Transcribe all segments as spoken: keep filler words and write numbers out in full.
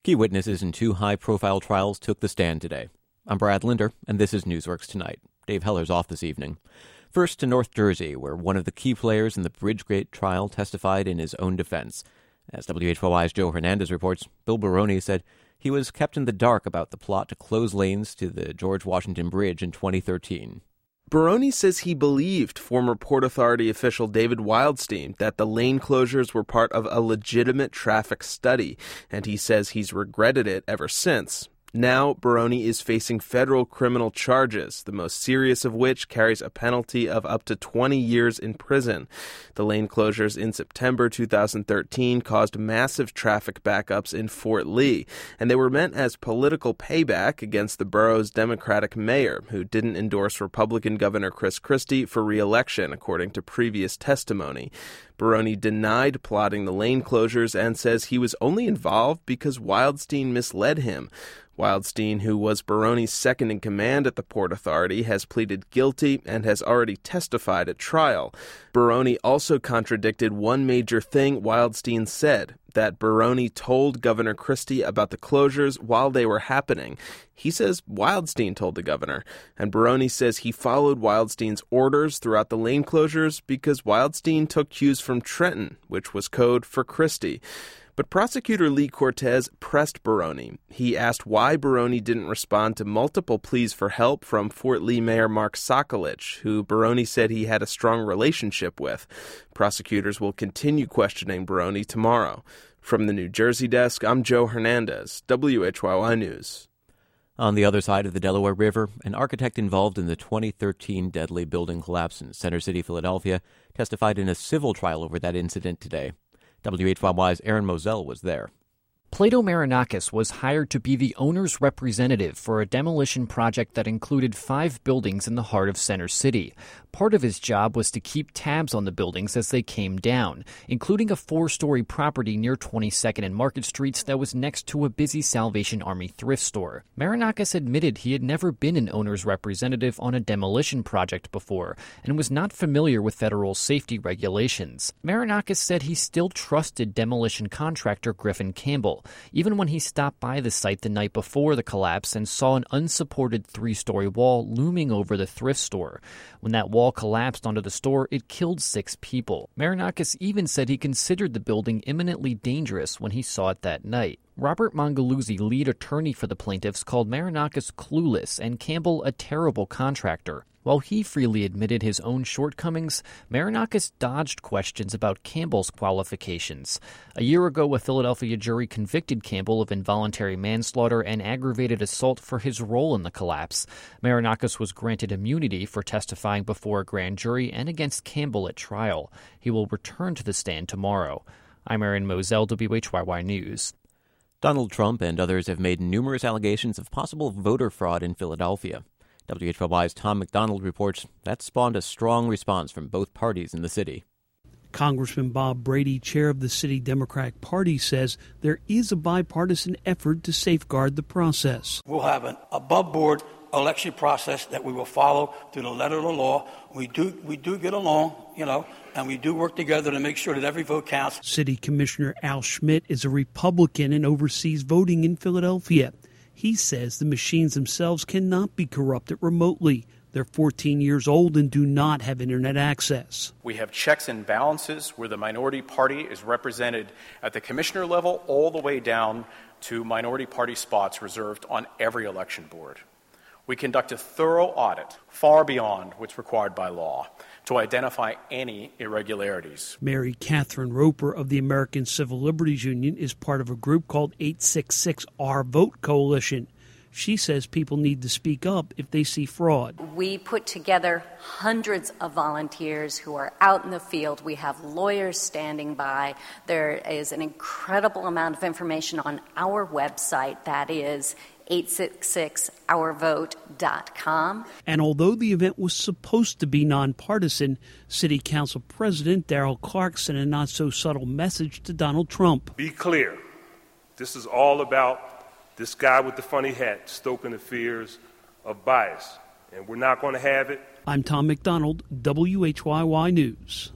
Key witnesses in two high-profile trials took the stand today. I'm Brad Linder, and this is Newsworks Tonight. Dave Heller's off this evening. First to North Jersey, where one of the key players in the Bridgegate trial testified in his own defense. As W H Y Y's Joe Hernandez reports, Bill Baroni said he was kept in the dark about the plot to close lanes to the George Washington Bridge in twenty thirteen. Baroni says he believed former Port Authority official David Wildstein that the lane closures were part of a legitimate traffic study, and he says he's regretted it ever since. Now, Baroni is facing federal criminal charges, the most serious of which carries a penalty of up to twenty years in prison. The lane closures in September two thousand thirteen caused massive traffic backups in Fort Lee, and they were meant as political payback against the borough's Democratic mayor, who didn't endorse Republican Governor Chris Christie for re-election, according to previous testimony. Baroni denied plotting the lane closures and says he was only involved because Wildstein misled him. Wildstein, who was Baroni's second in command at the Port Authority, has pleaded guilty and has already testified at trial. Baroni also contradicted one major thing Wildstein said, that Baroni told Governor Christie about the closures while they were happening. He says Wildstein told the governor, and Baroni says he followed Wildstein's orders throughout the lane closures because Wildstein took cues from Trenton, which was code for Christie. But prosecutor Lee Cortez pressed Baroni. He asked why Baroni didn't respond to multiple pleas for help from Fort Lee Mayor Mark Sokolich, who Baroni said he had a strong relationship with. Prosecutors will continue questioning Baroni tomorrow. From the New Jersey desk, I'm Joe Hernandez, W H Y Y News. On the other side of the Delaware River, an architect involved in the twenty thirteen deadly building collapse in Center City, Philadelphia, testified in a civil trial over that incident today. W H Y Y's Aaron Moselle was there. Plato Marinakis was hired to be the owner's representative for a demolition project that included five buildings in the heart of Center City. Part of his job was to keep tabs on the buildings as they came down, including a four-story property near twenty-second and Market Streets that was next to a busy Salvation Army thrift store. Marinakis admitted he had never been an owner's representative on a demolition project before and was not familiar with federal safety regulations. Marinakis said he still trusted demolition contractor Griffin Campbell, even when he stopped by the site the night before the collapse and saw an unsupported three-story wall looming over the thrift store. When that wall collapsed onto the store, it killed six people. Marinakis even said he considered the building imminently dangerous when he saw it that night. Robert Mongaluzzi, lead attorney for the plaintiffs, called Marinakis clueless and Campbell a terrible contractor. While he freely admitted his own shortcomings, Marinakis dodged questions about Campbell's qualifications. A year ago, a Philadelphia jury convicted Campbell of involuntary manslaughter and aggravated assault for his role in the collapse. Marinakis was granted immunity for testifying before a grand jury and against Campbell at trial. He will return to the stand tomorrow. I'm Aaron Moselle, W H Y Y News. Donald Trump and others have made numerous allegations of possible voter fraud in Philadelphia. W H Y Y's Tom McDonald reports that spawned a strong response from both parties in the city. Congressman Bob Brady, chair of the city Democratic Party, says there is a bipartisan effort to safeguard the process. We'll have an above-board election process that we will follow to the letter of the law. We do we do get along, you know, and we do work together to make sure that every vote counts. City Commissioner Al Schmidt is a Republican and oversees voting in Philadelphia. He says the machines themselves cannot be corrupted remotely. They're fourteen years old and do not have internet access. We have checks and balances where the minority party is represented at the commissioner level all the way down to minority party spots reserved on every election board. We conduct a thorough audit, far beyond what's required by law, to identify any irregularities. Mary Catherine Roper of the American Civil Liberties Union is part of a group called eight six six Our Vote Coalition. She says people need to speak up if they see fraud. We put together hundreds of volunteers who are out in the field. We have lawyers standing by. There is an incredible amount of information on our website that is eight six six our vote dot com. And although the event was supposed to be nonpartisan, City Council President Darrell Clark sent a not-so-subtle message to Donald Trump. Be clear. This is all about this guy with the funny hat stoking the fears of bias, and we're not going to have it. I'm Tom McDonald, W H Y Y News.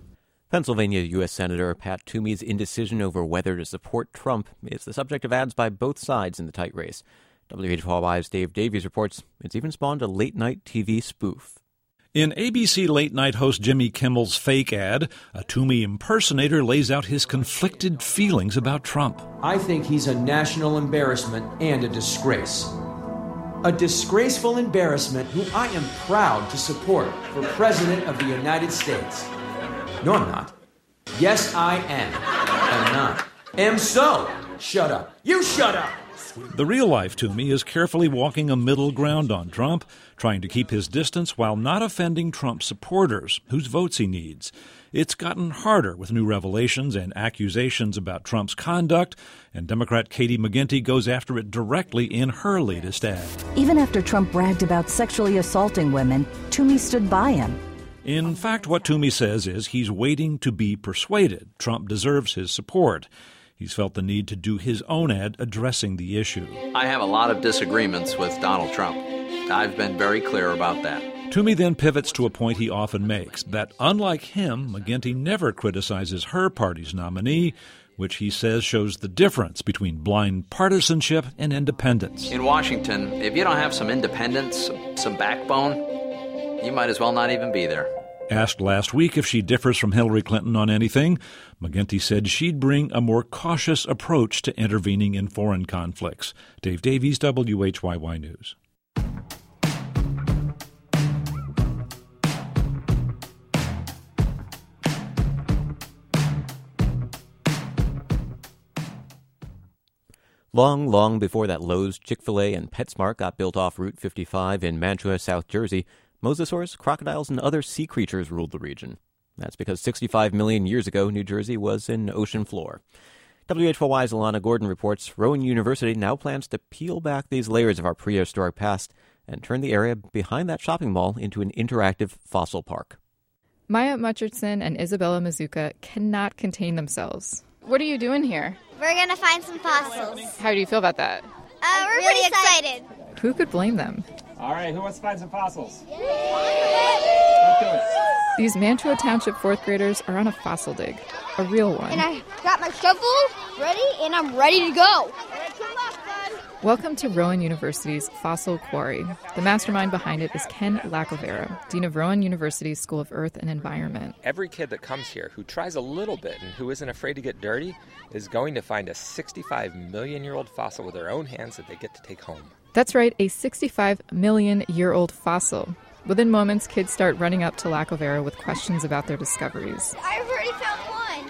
Pennsylvania U S. Senator Pat Toomey's indecision over whether to support Trump is the subject of ads by both sides in the tight race. W H Y Y's Dave Davies reports it's even spawned a late-night T V spoof. In A B C late-night host Jimmy Kimmel's fake ad, a Toomey impersonator lays out his conflicted feelings about Trump. I think he's a national embarrassment and a disgrace. A disgraceful embarrassment who I am proud to support for President of the United States. No, I'm not. Yes, I am. I'm not. Am so. Shut up. You shut up! The real-life Toomey is carefully walking a middle ground on Trump, trying to keep his distance while not offending Trump supporters, whose votes he needs. It's gotten harder with new revelations and accusations about Trump's conduct, and Democrat Katie McGinty goes after it directly in her latest ad. Even after Trump bragged about sexually assaulting women, Toomey stood by him. In fact, what Toomey says is he's waiting to be persuaded Trump deserves his support. He's felt the need to do his own ad addressing the issue. I have a lot of disagreements with Donald Trump. I've been very clear about that. Toomey then pivots to a point he often makes, that unlike him, McGinty never criticizes her party's nominee, which he says shows the difference between blind partisanship and independence. In Washington, if you don't have some independence, some backbone, you might as well not even be there. Asked last week if she differs from Hillary Clinton on anything, McGinty said she'd bring a more cautious approach to intervening in foreign conflicts. Dave Davies, W H Y Y News. Long, long before that Lowe's, Chick-fil-A, and PetSmart got built off Route fifty-five in Mantua, South Jersey, mosasaurs, crocodiles, and other sea creatures ruled the region. That's because sixty-five million years ago, New Jersey was an ocean floor. W H Y Y's Alana Gordon reports Rowan University now plans to peel back these layers of our prehistoric past and turn the area behind that shopping mall into an interactive fossil park. Maya Mutcherson and Isabella Mazuka cannot contain themselves. What are you doing here? We're going to find some fossils. How do you feel about that? Uh, we're really excited. Who could blame them? All right, who wants to find some fossils? These Mantua Township fourth graders are on a fossil dig, a real one. And I got my shovel ready, and I'm ready to go. Welcome to Rowan University's Fossil Quarry. The mastermind behind it is Ken Lacovera, Dean of Rowan University's School of Earth and Environment. Every kid that comes here who tries a little bit and who isn't afraid to get dirty is going to find a sixty-five million year old fossil with their own hands that they get to take home. That's right, a sixty-five million year old fossil. Within moments, kids start running up to Lacovera with questions about their discoveries. I've already found one.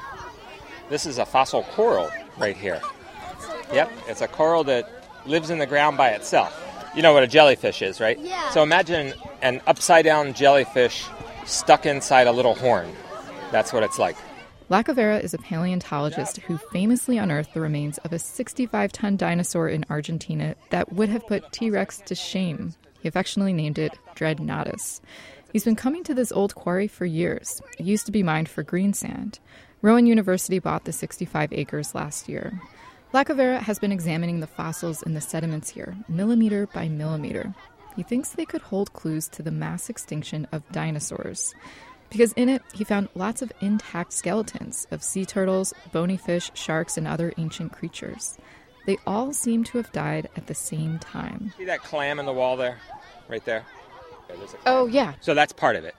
This is a fossil coral right here. Yep, it's a coral that lives in the ground by itself. You know what a jellyfish is, right? Yeah. So imagine an upside-down jellyfish stuck inside a little horn. That's what it's like. Lacovera is a paleontologist who famously unearthed the remains of a sixty-five ton dinosaur in Argentina that would have put T-Rex to shame. He affectionately named it Dreadnoughtus. He's been coming to this old quarry for years. It used to be mined for green sand. Rowan University bought the sixty-five acres last year. Lacovera has been examining the fossils in the sediments here, millimeter by millimeter. He thinks they could hold clues to the mass extinction of dinosaurs. Because in it, he found lots of intact skeletons of sea turtles, bony fish, sharks, and other ancient creatures. They all seem to have died at the same time. See that clam in the wall there? Right there? Oh, yeah. So that's part of it.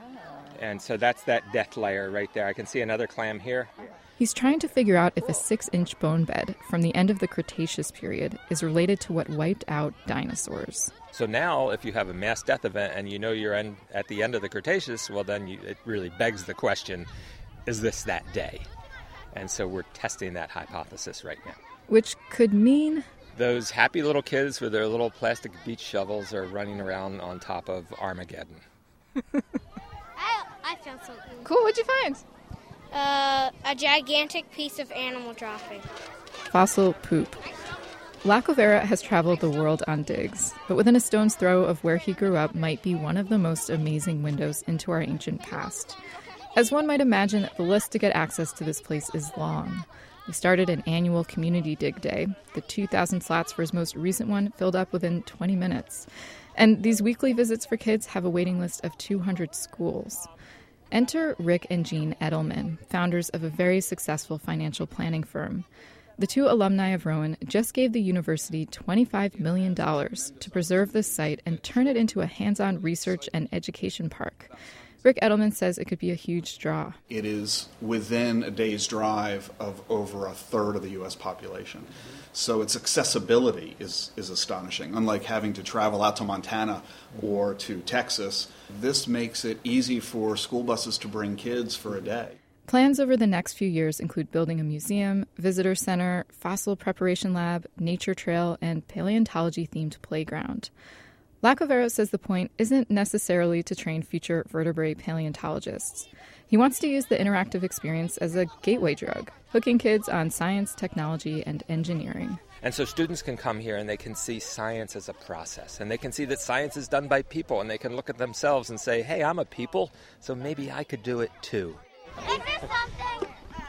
And so that's that death layer right there. I can see another clam here. He's trying to figure out if a six-inch bone bed from the end of the Cretaceous period is related to what wiped out dinosaurs. So now, if you have a mass death event and you know you're in, at the end of the Cretaceous, well, then you, it really begs the question, is this that day? And so we're testing that hypothesis right now. Which could mean... those happy little kids with their little plastic beach shovels are running around on top of Armageddon. I, I found something. Cool, what'd you find? Uh, a gigantic piece of animal dropping. Fossil poop. Lacovera has traveled the world on digs, but within a stone's throw of where he grew up might be one of the most amazing windows into our ancient past. As one might imagine, the list to get access to this place is long. He started an annual community dig day. The two thousand slots for his most recent one filled up within twenty minutes. And these weekly visits for kids have a waiting list of two hundred schools. Enter Rick and Jean Edelman, founders of a very successful financial planning firm. The two alumni of Rowan just gave the university twenty-five million dollars to preserve this site and turn it into a hands-on research and education park. Rick Edelman says it could be a huge draw. It is within a day's drive of over a third of the U S population. So its accessibility is, is astonishing. Unlike having to travel out to Montana or to Texas, this makes it easy for school buses to bring kids for a day. Plans over the next few years include building a museum, visitor center, fossil preparation lab, nature trail, and paleontology-themed playground. Lacovero says the point isn't necessarily to train future vertebrate paleontologists. He wants to use the interactive experience as a gateway drug, hooking kids on science, technology, and engineering. And so students can come here and they can see science as a process, and they can see that science is done by people, and they can look at themselves and say, hey, I'm a people, so maybe I could do it too. Is there something?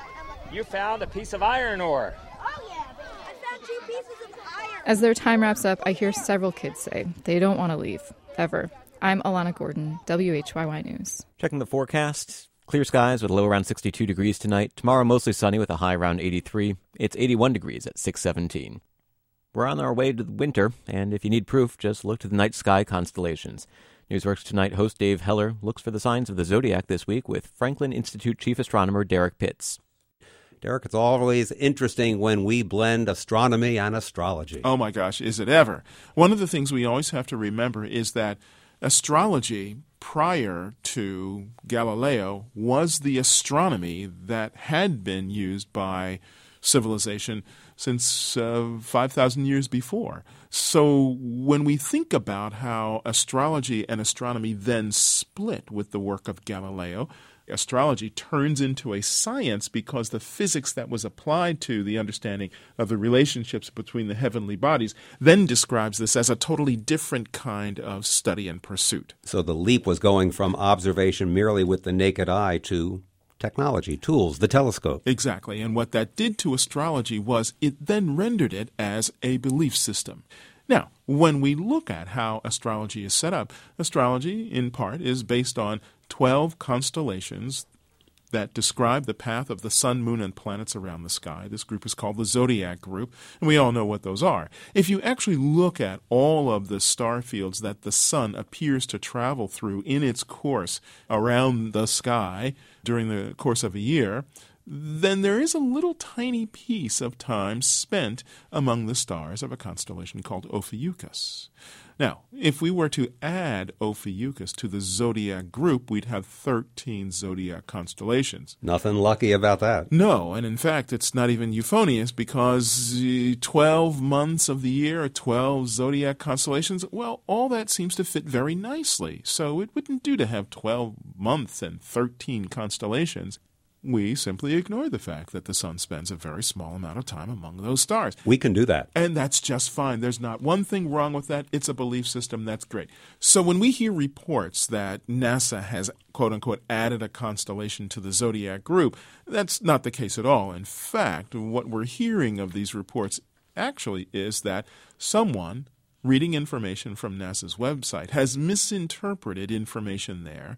You found a piece of iron ore. Oh, yeah. I found two pieces of iron. As their time wraps up, I hear several kids say they don't want to leave, ever. I'm Alana Gordon, W H Y Y News. Checking the forecast. Clear skies with a low around sixty-two degrees tonight. Tomorrow mostly sunny with a high around eighty-three. It's eighty-one degrees at six seventeen. We're on our way to the winter, and if you need proof, just look to the night sky constellations. Newsworks Tonight host Dave Heller looks for the signs of the zodiac this week with Franklin Institute chief astronomer Derek Pitts. Derek, it's always interesting when we blend astronomy and astrology. Oh my gosh, is it ever? One of the things we always have to remember is that astrology prior to Galileo was the astronomy that had been used by civilization since uh, five thousand years before. So when we think about how astrology and astronomy then split with the work of Galileo, astrology turns into a science because the physics that was applied to the understanding of the relationships between the heavenly bodies then describes this as a totally different kind of study and pursuit. So the leap was going from observation merely with the naked eye to technology, tools, the telescope. Exactly. And what that did to astrology was it then rendered it as a belief system. Now, when we look at how astrology is set up, astrology, in part, is based on twelve constellations that describe the path of the sun, moon, and planets around the sky. This group is called the Zodiac Group, and we all know what those are. If you actually look at all of the star fields that the sun appears to travel through in its course around the sky during the course of a year, then there is a little tiny piece of time spent among the stars of a constellation called Ophiuchus. Now, if we were to add Ophiuchus to the zodiac group, we'd have thirteen zodiac constellations. Nothing lucky about that. No, and in fact, it's not even euphonious because uh, twelve months of the year, twelve zodiac constellations, well, all that seems to fit very nicely. So it wouldn't do to have twelve months and thirteen constellations. We simply ignore the fact that the sun spends a very small amount of time among those stars. We can do that. And that's just fine. There's not one thing wrong with that. It's a belief system. That's great. So when we hear reports that NASA has, quote-unquote, added a constellation to the Zodiac group, that's not the case at all. In fact, what we're hearing of these reports actually is that someone reading information from NASA's website has misinterpreted information there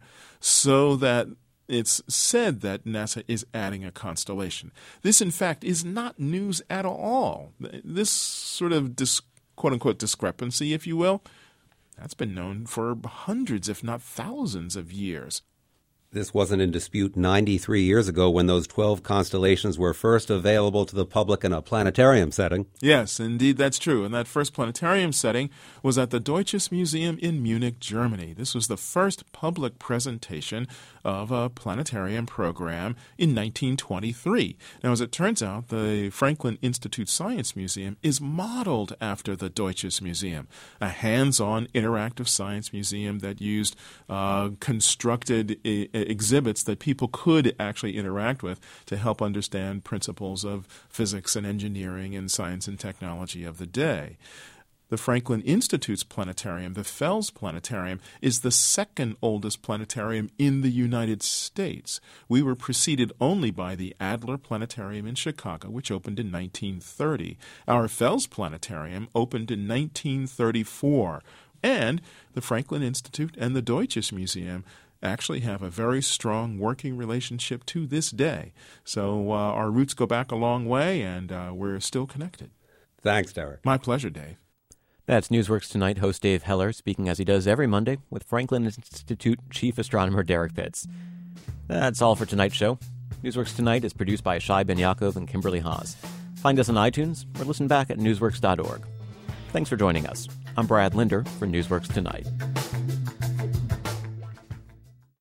so that it's said that NASA is adding a constellation. This, in fact, is not news at all. This sort of dis- quote-unquote discrepancy, if you will, that's been known for hundreds, if not thousands of years. This wasn't in dispute ninety-three years ago when those twelve constellations were first available to the public in a planetarium setting. Yes, indeed, that's true. And that first planetarium setting was at the Deutsches Museum in Munich, Germany. This was the first public presentation of a planetarium program in nineteen twenty-three. Now, as it turns out, the Franklin Institute Science Museum is modeled after the Deutsches Museum, a hands-on interactive science museum that used uh, constructed I- exhibits that people could actually interact with to help understand principles of physics and engineering and science and technology of the day. The Franklin Institute's planetarium, the Fels Planetarium, is the second oldest planetarium in the United States. We were preceded only by the Adler Planetarium in Chicago, which opened in nineteen thirty. Our Fels Planetarium opened in nineteen thirty-four. And the Franklin Institute and the Deutsches Museum actually have a very strong working relationship to this day. So uh, our roots go back a long way, and uh, we're still connected. Thanks, Derek. My pleasure, Dave. That's Newsworks Tonight host Dave Heller speaking as he does every Monday with Franklin Institute Chief Astronomer Derek Pitts. That's all for tonight's show. Newsworks Tonight is produced by Shai Ben Yaakov and Kimberly Haas. Find us on iTunes or listen back at newsworks dot org. Thanks for joining us. I'm Brad Linder for Newsworks Tonight.